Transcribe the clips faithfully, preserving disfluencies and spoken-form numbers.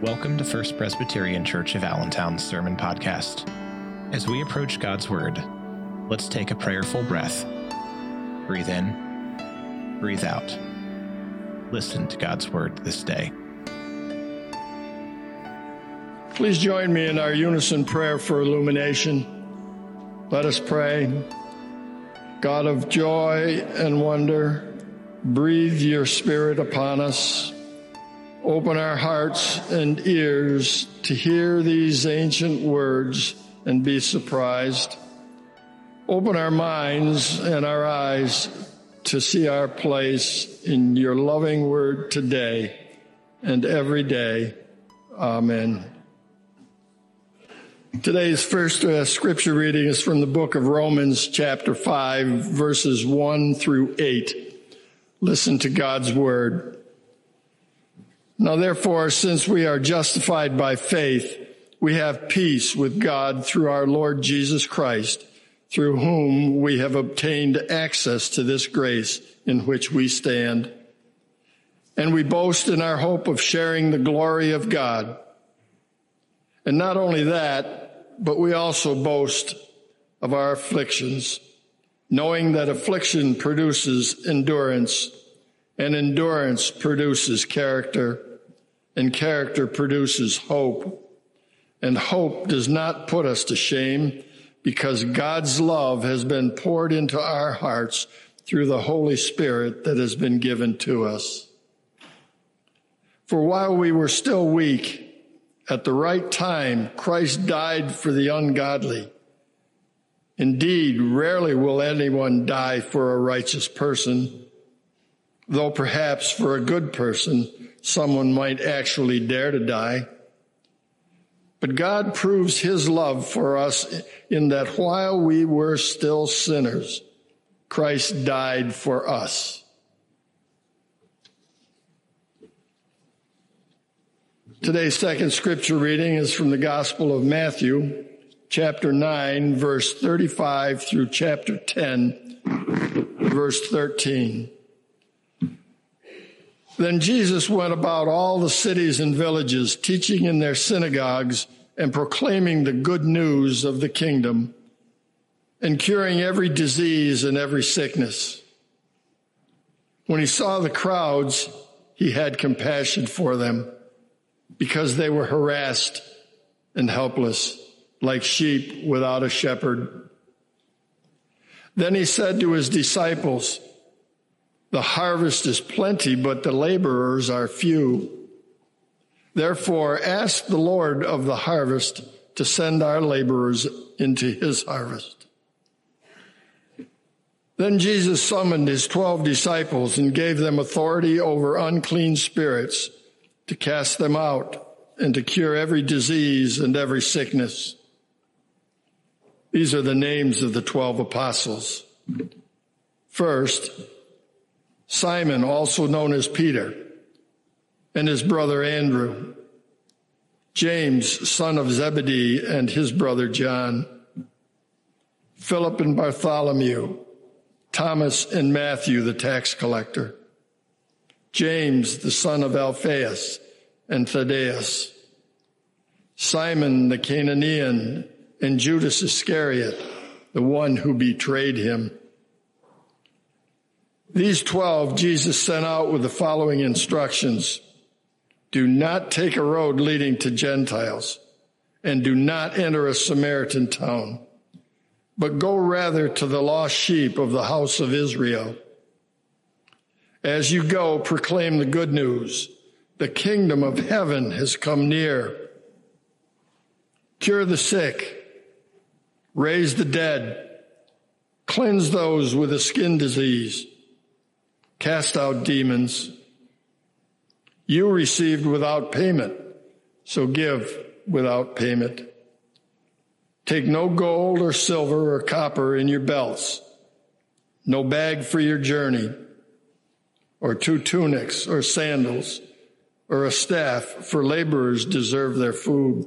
Welcome to First Presbyterian Church of Allentown's Sermon Podcast. As we approach God's Word, let's take a prayerful breath. Breathe in, breathe out. Listen to God's Word this day. Please join me in our unison prayer for illumination. Let us pray. God of joy and wonder, breathe your Spirit upon us. Open our hearts and ears to hear these ancient words and be surprised. Open our minds and our eyes to see our place in your loving word today and every day. Amen. Today's first uh, scripture reading is from the book of Romans, chapter five, verses one through eight. Listen to God's word. Now, therefore, since we are justified by faith, we have peace with God through our Lord Jesus Christ, through whom we have obtained access to this grace in which we stand. And we boast in our hope of sharing the glory of God. And not only that, but we also boast of our afflictions, knowing that affliction produces endurance, and endurance produces character, and character produces hope. And hope does not put us to shame, because God's love has been poured into our hearts through the Holy Spirit that has been given to us. For while we were still weak, at the right time, Christ died for the ungodly. Indeed, rarely will anyone die for a righteous person, though perhaps for a good person, someone might actually dare to die. But God proves his love for us in that while we were still sinners, Christ died for us. Today's second scripture reading is from the Gospel of Matthew, chapter nine, verse thirty-five through chapter ten, verse thirteen. Then Jesus went about all the cities and villages, teaching in their synagogues and proclaiming the good news of the kingdom and curing every disease and every sickness. When he saw the crowds, he had compassion for them because they were harassed and helpless, like sheep without a shepherd. Then he said to his disciples, "The harvest is plenty, but the laborers are few. Therefore, ask the Lord of the harvest to send our laborers into his harvest." Then Jesus summoned his twelve disciples and gave them authority over unclean spirits to cast them out and to cure every disease and every sickness. These are the names of the twelve apostles. First, Simon, also known as Peter, and his brother Andrew, James, son of Zebedee, and his brother John, Philip and Bartholomew, Thomas and Matthew, the tax collector, James, the son of Alphaeus, and Thaddeus, Simon the Canaanian, and Judas Iscariot, the one who betrayed him. These twelve Jesus sent out with the following instructions. Do not take a road leading to Gentiles, and do not enter a Samaritan town, but go rather to the lost sheep of the house of Israel. As you go, proclaim the good news. The kingdom of heaven has come near. Cure the sick, raise the dead, cleanse those with a skin disease, cast out demons. You received without payment, so give without payment. Take no gold or silver or copper in your belts, no bag for your journey, or two tunics or sandals, or a staff, for laborers deserve their food.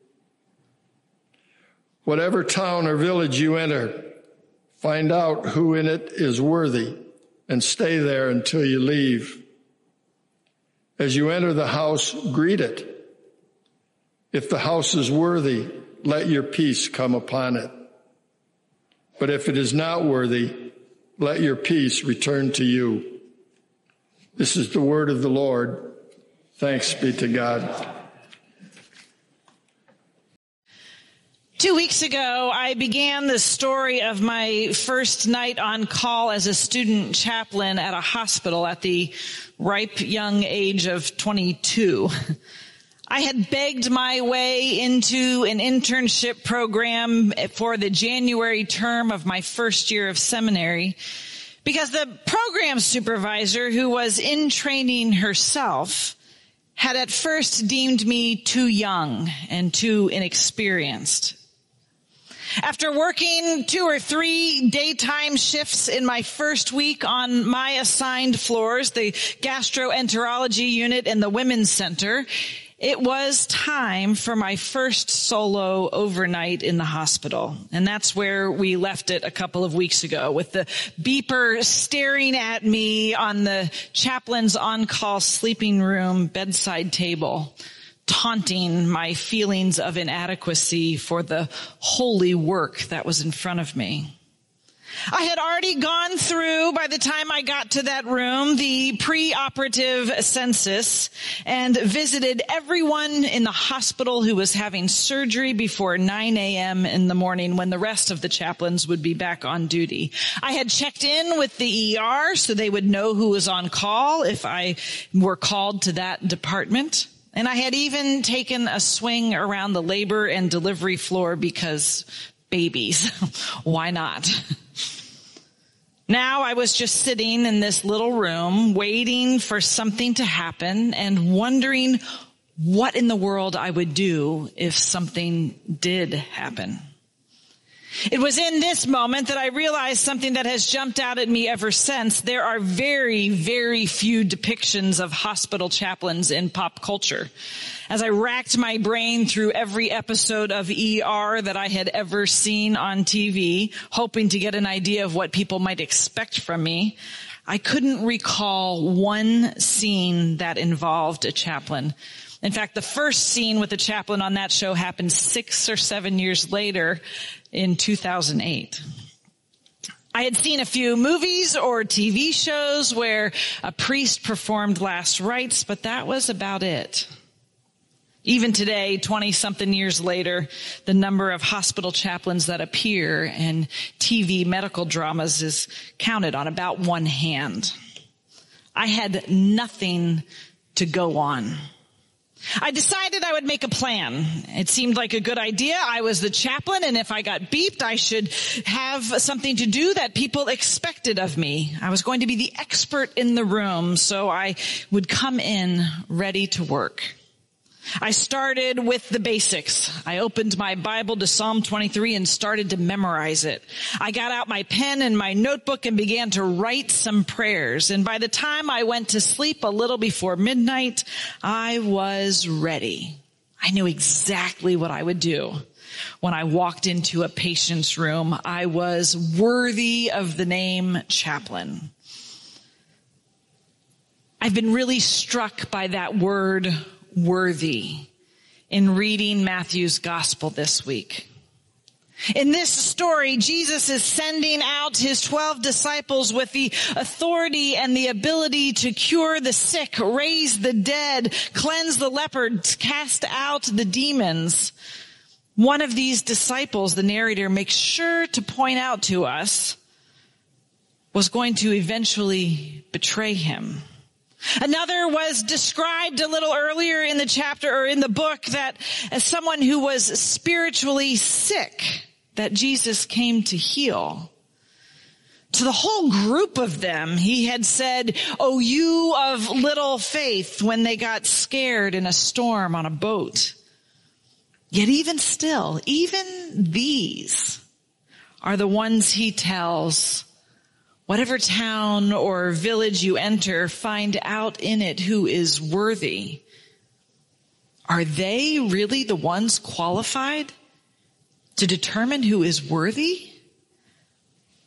Whatever town or village you enter, find out who in it is worthy, and stay there until you leave. As you enter the house, greet it. If the house is worthy, let your peace come upon it. But if it is not worthy, let your peace return to you. This is the word of the Lord. Thanks be to God. Two weeks ago, I began the story of my first night on call as a student chaplain at a hospital at the ripe young age of twenty-two. I had begged my way into an internship program for the January term of my first year of seminary because the program supervisor, who was in training herself, had at first deemed me too young and too inexperienced. After working two or three daytime shifts in my first week on my assigned floors, the gastroenterology unit and the women's center, it was time for my first solo overnight in the hospital. And that's where we left it a couple of weeks ago, with the beeper staring at me on the chaplain's on-call sleeping room bedside table, taunting my feelings of inadequacy for the holy work that was in front of me. I had already gone through, by the time I got to that room, the pre-operative census and visited everyone in the hospital who was having surgery before nine a.m. in the morning, when the rest of the chaplains would be back on duty. I had checked in with the E R so they would know who was on call if I were called to that department. And I had even taken a swing around the labor and delivery floor because babies. Why not? Now I was just sitting in this little room waiting for something to happen and wondering what in the world I would do if something did happen. It was in this moment that I realized something that has jumped out at me ever since. There are very, very few depictions of hospital chaplains in pop culture. As I racked my brain through every episode of E R that I had ever seen on T V, hoping to get an idea of what people might expect from me, I couldn't recall one scene that involved a chaplain. In fact, the first scene with the chaplain on that show happened six or seven years later in two thousand eight. I had seen a few movies or T V shows where a priest performed last rites, but that was about it. Even today, twenty-something years later, the number of hospital chaplains that appear in T V medical dramas is counted on about one hand. I had nothing to go on. I decided I would make a plan. It seemed like a good idea. I was the chaplain, and if I got beeped, I should have something to do that people expected of me. I was going to be the expert in the room, so I would come in ready to work. I started with the basics. I opened my Bible to Psalm twenty-three and started to memorize it. I got out my pen and my notebook and began to write some prayers. And by the time I went to sleep a little before midnight, I was ready. I knew exactly what I would do when I walked into a patient's room. I was worthy of the name chaplain. I've been really struck by that word, worthy, in reading Matthew's gospel this week. In this story, Jesus is sending out his twelve disciples with the authority and the ability to cure the sick, raise the dead, cleanse the leopards, cast out the demons. One of these disciples, the narrator makes sure to point out to us, was going to eventually betray him. Another was described a little earlier in the chapter or in the book that as someone who was spiritually sick that Jesus came to heal. To the whole group of them, he had said, "Oh, you of little faith," when they got scared in a storm on a boat. Yet even still, even these are the ones he tells, whatever town or village you enter, find out in it who is worthy. Are they really the ones qualified to determine who is worthy?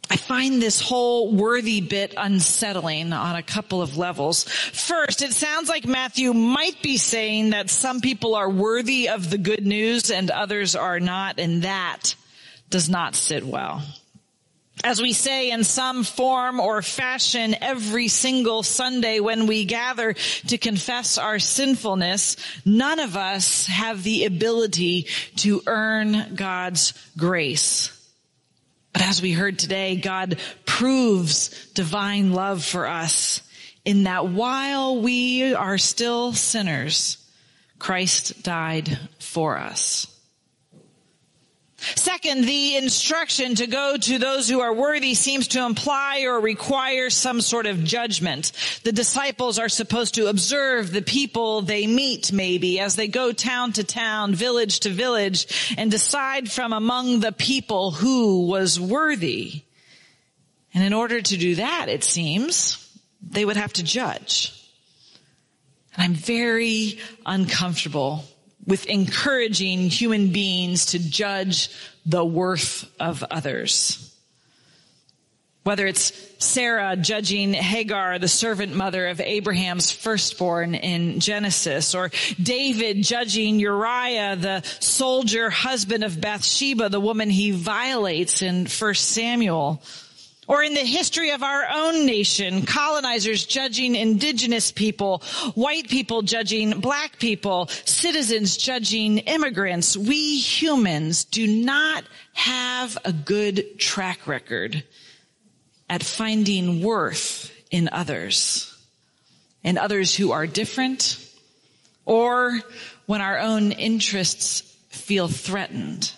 I find this whole worthy bit unsettling on a couple of levels. First, it sounds like Matthew might be saying that some people are worthy of the good news and others are not, and that does not sit well. As we say in some form or fashion every single Sunday when we gather to confess our sinfulness, none of us have the ability to earn God's grace. But as we heard today, God proves divine love for us in that while we are still sinners, Christ died for us. Second, the instruction to go to those who are worthy seems to imply or require some sort of judgment. The disciples are supposed to observe the people they meet, maybe, as they go town to town, village to village, and decide from among the people who was worthy. And in order to do that, it seems, they would have to judge. And I'm very uncomfortable with encouraging human beings to judge the worth of others. Whether it's Sarah judging Hagar, the servant mother of Abraham's firstborn in Genesis, or David judging Uriah, the soldier husband of Bathsheba, the woman he violates in First Samuel. Or in the history of our own nation, colonizers judging indigenous people, white people judging black people, citizens judging immigrants. We humans do not have a good track record at finding worth in others, in others who are different, or when our own interests feel threatened.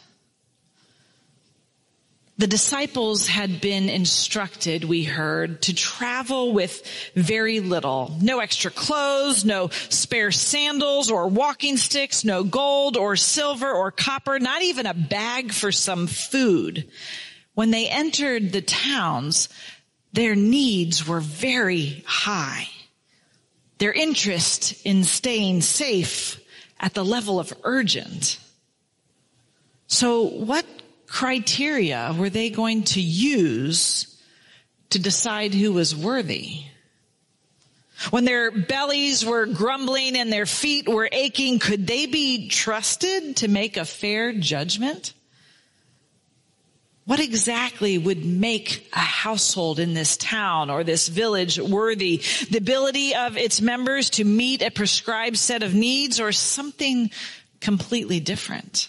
The disciples had been instructed, we heard, to travel with very little. No extra clothes, no spare sandals or walking sticks, no gold or silver or copper, not even a bag for some food. When they entered the towns, their needs were very high. Their interest in staying safe at the level of urgent. So what criteria were they going to use to decide who was worthy? When their bellies were grumbling and their feet were aching, could they be trusted to make a fair judgment? What exactly would make a household in this town or this village worthy? The ability of its members to meet a prescribed set of needs, or something completely different?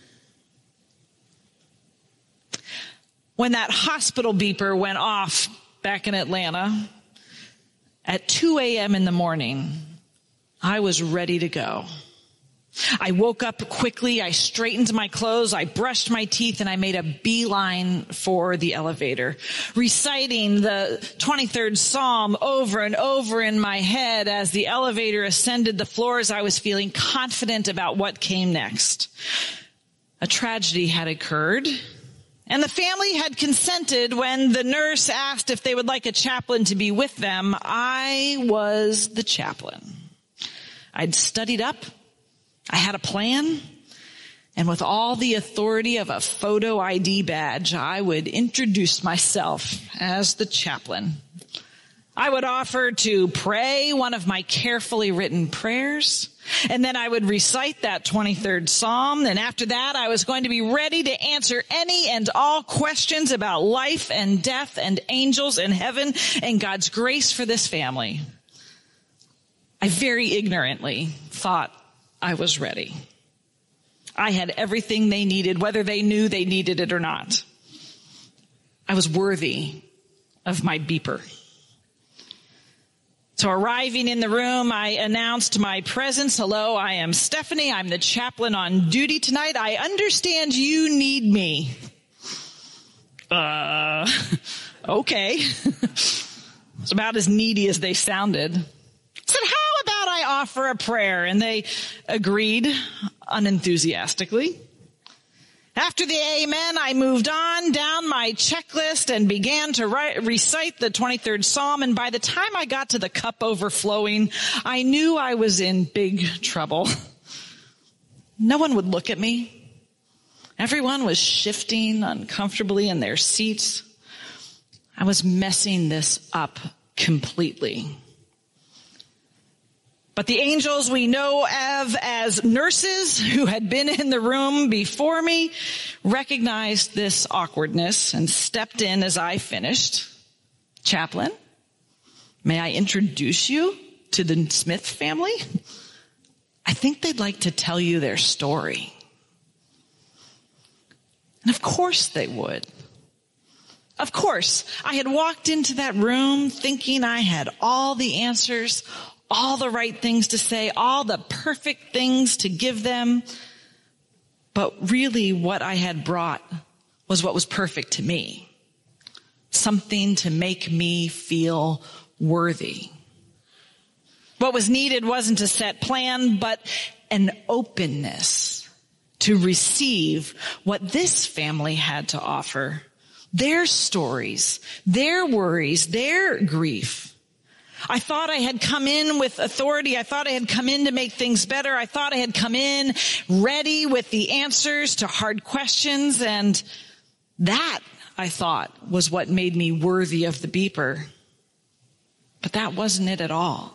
When that hospital beeper went off back in Atlanta at two a.m. in the morning, I was ready to go. I woke up quickly, I straightened my clothes, I brushed my teeth, and I made a beeline for the elevator, reciting the twenty-third Psalm over and over in my head as the elevator ascended the floors. I was feeling confident about what came next. A tragedy had occurred, and the family had consented when the nurse asked if they would like a chaplain to be with them. I was the chaplain. I'd studied up. I had a plan. And with all the authority of a photo I D badge, I would introduce myself as the chaplain. I would offer to pray one of my carefully written prayers, and then I would recite that twenty-third Psalm, and after that I was going to be ready to answer any and all questions about life and death and angels and heaven and God's grace for this family. I very ignorantly thought I was ready. I had everything they needed, whether they knew they needed it or not. I was worthy of my beeper. So arriving in the room, I announced my presence. Hello, I am Stephanie. I'm the chaplain on duty tonight. I understand you need me. Uh, okay. It's about as needy as they sounded. I said, how about I offer a prayer? And they agreed unenthusiastically. After the amen, I moved on down my checklist and began to write, recite the twenty-third Psalm. And by the time I got to the cup overflowing, I knew I was in big trouble. No one would look at me. Everyone was shifting uncomfortably in their seats. I was messing this up completely. But the angels we know of as nurses who had been in the room before me recognized this awkwardness and stepped in as I finished. Chaplain, may I introduce you to the Smith family? I think they'd like to tell you their story. And of course they would. Of course, I had walked into that room thinking I had all the answers, all the right things to say, all the perfect things to give them. But really what I had brought was what was perfect to me. Something to make me feel worthy. What was needed wasn't a set plan, but an openness to receive what this family had to offer. Their stories, their worries, their grief. I thought I had come in with authority. I thought I had come in to make things better. I thought I had come in ready with the answers to hard questions. And that, I thought, was what made me worthy of the beeper. But that wasn't it at all.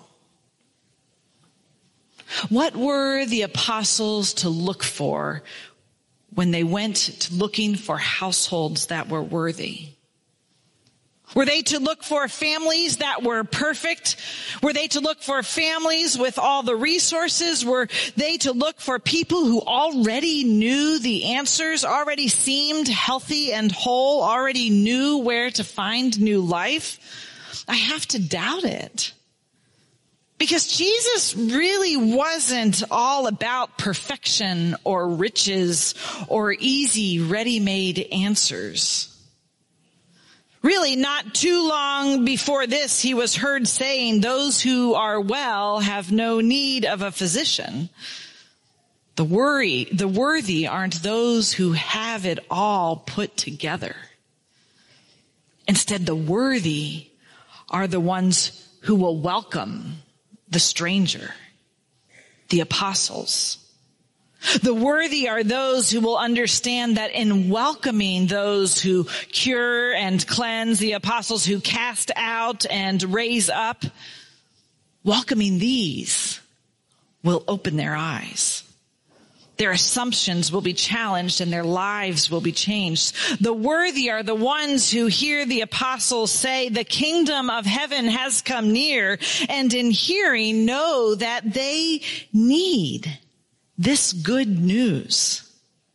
What were the apostles to look for when they went to looking for households that were worthy? Were they to look for families that were perfect? Were they to look for families with all the resources? Were they to look for people who already knew the answers, already seemed healthy and whole, already knew where to find new life? I have to doubt it. Because Jesus really wasn't all about perfection or riches or easy, ready-made answers. Really, not too long before this, he was heard saying, those who are well have no need of a physician. The worry, the worthy aren't those who have it all put together. Instead, the worthy are the ones who will welcome the stranger, the apostles. The worthy are those who will understand that in welcoming those who cure and cleanse, the apostles who cast out and raise up, welcoming these will open their eyes. Their assumptions will be challenged and their lives will be changed. The worthy are the ones who hear the apostles say, the kingdom of heaven has come near, and in hearing know that they need this good news.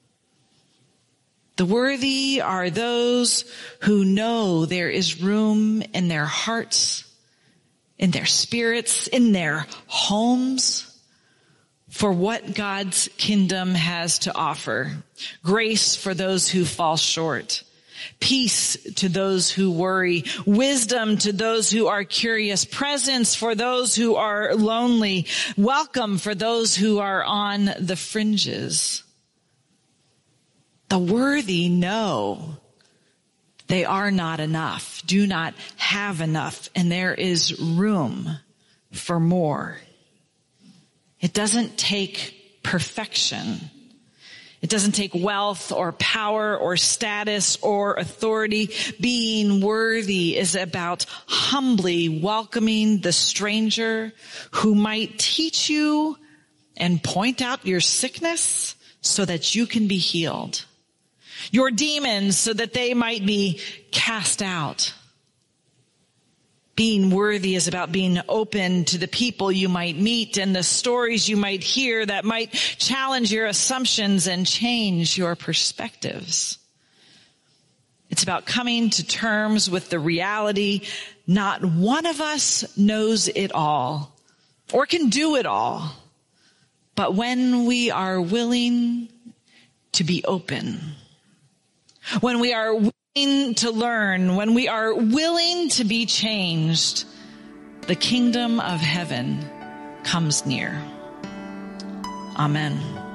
The worthy are those who know there is room in their hearts, in their spirits, in their homes, for what God's kingdom has to offer. Grace for those who fall short. Peace to those who worry. Wisdom to those who are curious. Presence for those who are lonely. Welcome for those who are on the fringes. The worthy know they are not enough, do not have enough, and there is room for more. It doesn't take perfection. It doesn't take wealth or power or status or authority. Being worthy is about humbly welcoming the stranger who might teach you and point out your sickness so that you can be healed. Your demons so that they might be cast out. Being worthy is about being open to the people you might meet and the stories you might hear that might challenge your assumptions and change your perspectives. It's about coming to terms with the reality not one of us knows it all or can do it all. But when we are willing to be open, when we are willing to learn, when we are willing to be changed, the kingdom of heaven comes near. Amen.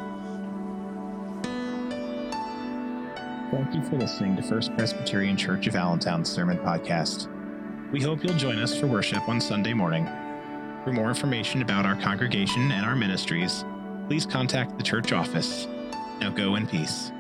Thank you for listening to First Presbyterian Church of Allentown's Sermon Podcast. We hope you'll join us for worship on Sunday morning. For more information about our congregation and our ministries, please contact the church office. Now go in peace.